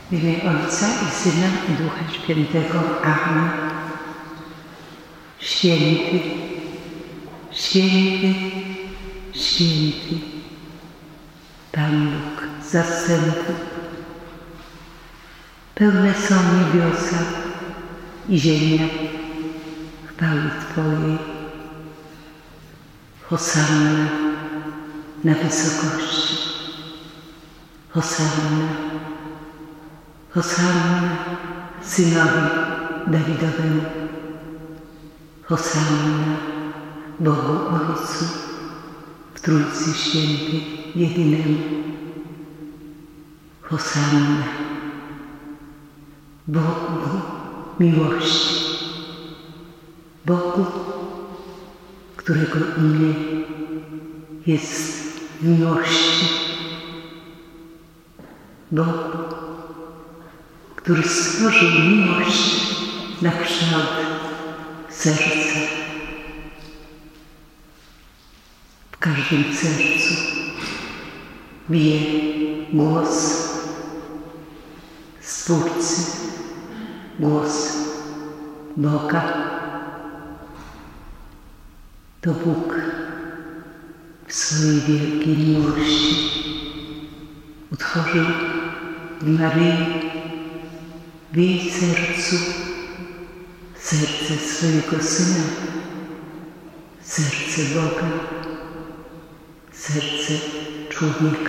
W imię Ojca i Syna i Ducha Świętego. Amen. Święty, święty, święty, Pan Bóg zastępów. Pełne są niebiosa i ziemia chwały Twojej. Hosanna na wysokości. Hosanna, Hosanna Synowi Dawidowemu. Hosanna Bogu Ojcu w Trójcy Świętej jedynemu. Hosanna Bogu miłości, Bogu, którego imię jest miłości, Bogu, który stworzył miłość na kształt serca. W każdym sercu bije głos Stwórcy, głos Boga. To Bóg w swojej wielkiej miłości utworzył w Maryi, w jej sercu, serce swojego Syna, serce Boga, serce człowieka,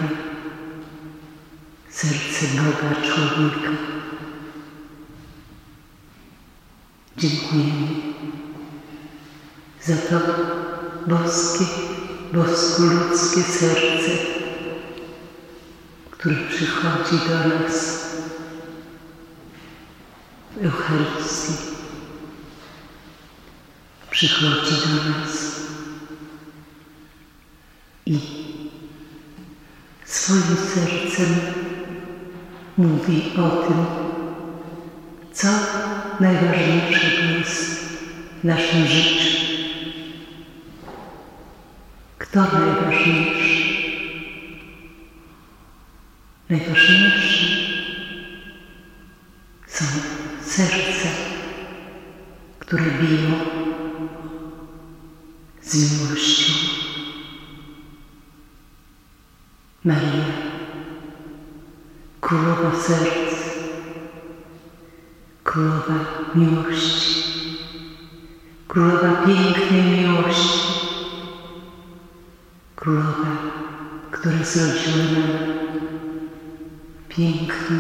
serce Boga człowieka. Dziękujemy za to boskie, bosko-ludzkie serce, które przychodzi do nas w Eucharystii. Przychodzi do nas i swoim sercem mówi o tym, co najważniejszego jest w naszym życiu. Kto najważniejszy? Najważniejsze są serca, które biją z miłością. Maria, Królowa serc, Królowa miłości, Królowa pięknej miłości, Królowa, która zrodziła nam piękne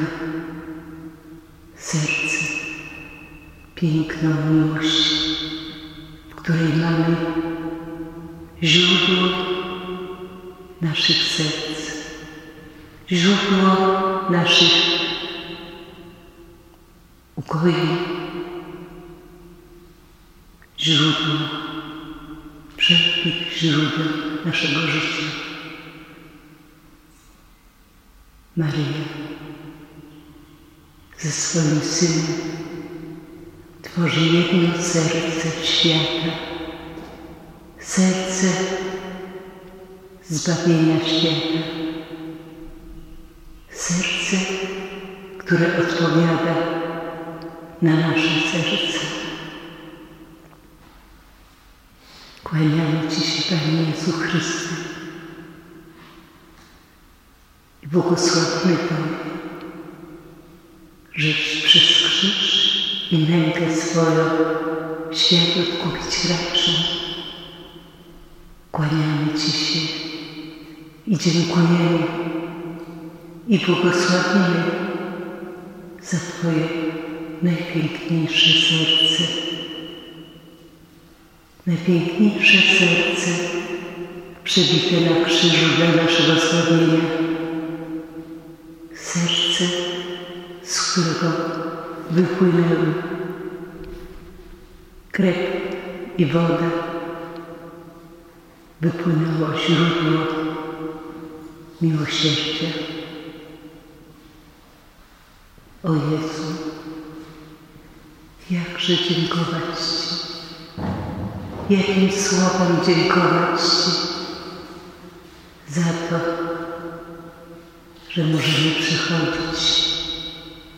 serce, piękną miłość, w której mamy źródło naszych serc, źródło naszych ukojeń, źródło wszelkich źródeł naszego życia. Maryja ze swoim Synem tworzy jedno serce świata, serce zbawienia świata, serce, które odpowiada na nasze serce. Kłaniamy Ci się, Panie Jezu Chryste, i błogosławmy Tobie, żeś przez krzyż i mękę swoją świat odkupić raczył. Kłaniamy Ci się i dziękujemy i błogosławimy za Twoje najpiękniejsze serce. Najpiękniejsze serce przebite na krzyżu dla naszego zbawienia. Serce, z którego wypłynęły krew i woda. Wypłynęło źródło miłosierdzia. O Jezu, jakże dziękować Ci. Jakim słowem dziękować Ci za to, że możemy przychodzić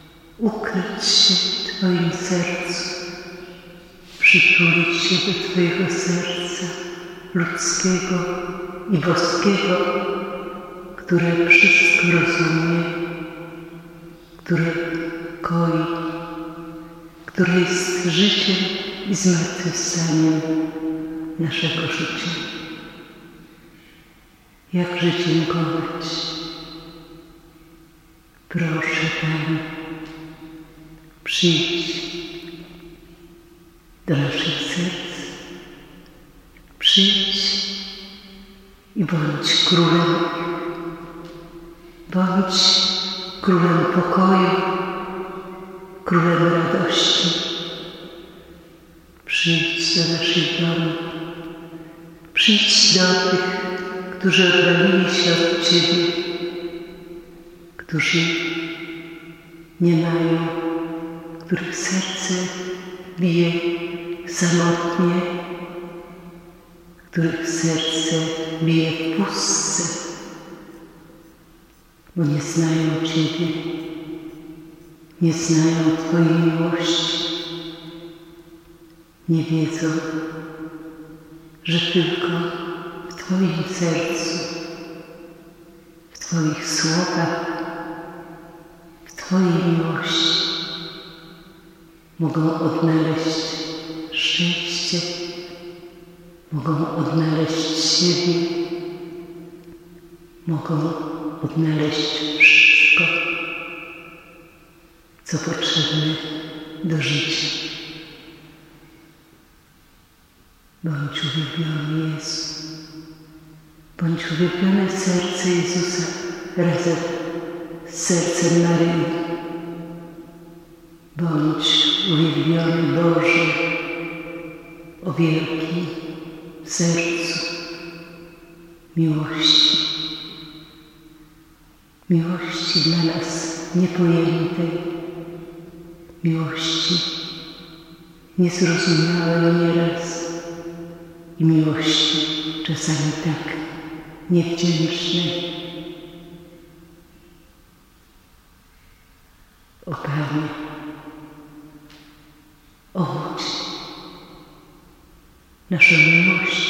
ukryć się w Twoim sercu, przytulić się do Twojego serca ludzkiego i boskiego, które wszystko rozumie, które koi, które jest życiem i zmartwychwstaniem naszego życia. Jakże dziękować. Proszę, Panie, przyjdź do naszych serc, przyjdź i bądź królem, bądź królem pokoju, królem radości. Przyjdź do naszych domów, przyjdź do tych, którzy oddalili się od Ciebie, którzy nie mają, których serce bije samotnie, których serce bije w pustce, bo nie znają Ciebie, nie znają Twojej miłości, nie wiedzą, że tylko w Twoim sercu, w Twoich słowach, w Twojej miłości mogą odnaleźć szczęście, mogą odnaleźć siebie, mogą odnaleźć wszystko, co potrzebne do życia. Bądź uwielbiony Jezu, bądź uwielbione serce Jezusa razem z sercem Maryi. Bądź uwielbiony Boże o wielkim sercu miłości. Miłości dla nas niepojętej, miłości niezrozumiałej nieraz i miłości czasami tak niewdzięcznej. O Panie, obudź naszą miłość,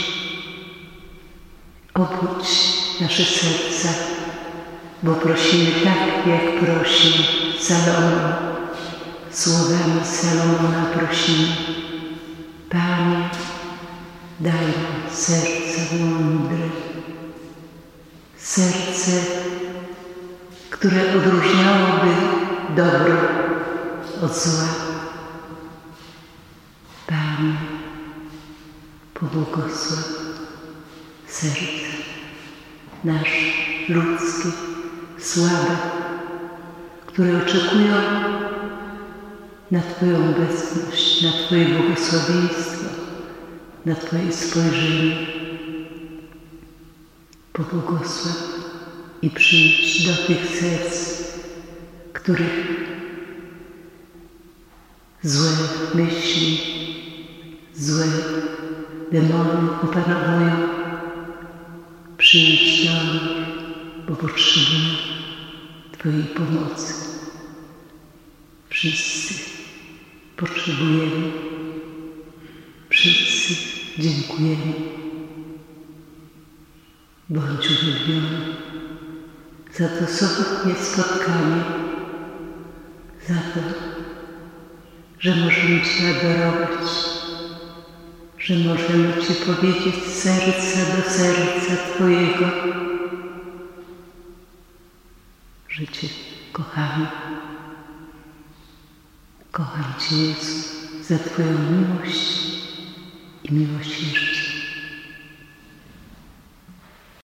obudź nasze serca, bo prosimy tak, jak prosił Salomon. Słowami Salomona prosimy: Panie, daj nam serce mądre, serce, które odróżniałoby dobro od zła. Panie, pobłogosław serce nasze ludzkie, słabe, które oczekują na Twoją obecność, na Twoje błogosławieństwo, na Twoje spojrzenie. Pobłogosław i przyjdź do tych serc, których złe myśli, złe demony opanowują. Przyjdź do nich, bo potrzebują Twojej pomocy. Wszyscy potrzebujemy, wszyscy dziękujemy. Bądź uwielbiony za to sobotnie spotkanie, za to, że możemy Cię adorować, że możemy Ci powiedzieć z serca do serca Twojego, że Cię kochamy. Kocham Cię, Jezu, za Twoją miłość i miłosierdzie.